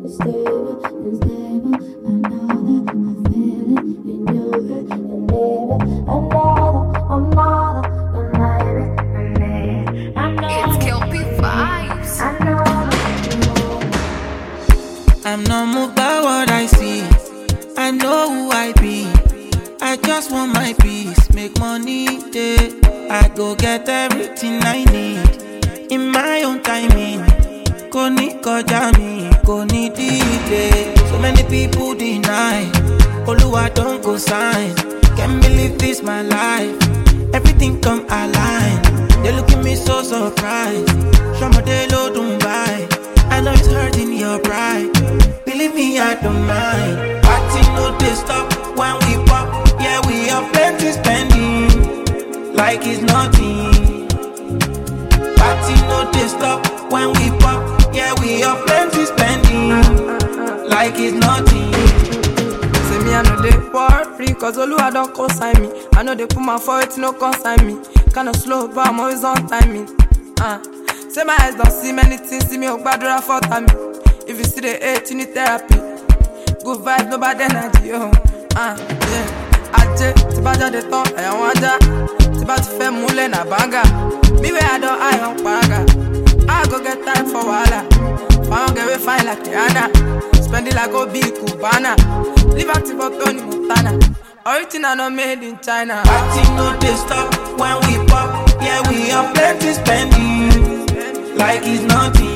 I'm not moved by what I see. I know who I be. I just want my peace, make money day. I go get everything I need in my own timing. Koni koja mi, koni delay. So many people deny. Oluwa don't go sign. Can't believe this my life. Everything come align. They look at me so surprised. Shamadelo don't buy. I know it's hurting your pride. Believe me, I don't mind. Party no they stop when we pop. Yeah, we have plenty spending like it's nothing. Party no they stop when we pop. Yeah, we have plenty spending like it's nothing. Say me, I know they worry, cause Oluwa don't consign me. I know they put my foot, no consign me. Kinda slow, but I'm always on timing. Say my eyes don't see many things, see me up bad for time. If you see the hate, you need therapy. Good vibe, no bad energy, yeah. Aje, tiba ja de ton, ayan waja. Tiba ti fe mule na banga. Me where I don't, I on paga. I go get time for wala. Found get we fine like Rihanna. Spend it like Obi Cubana. Liberty for Tony Montana. Original not made in China. Party no they stop when we pop. Yeah, we have plenty spending like it's nothing.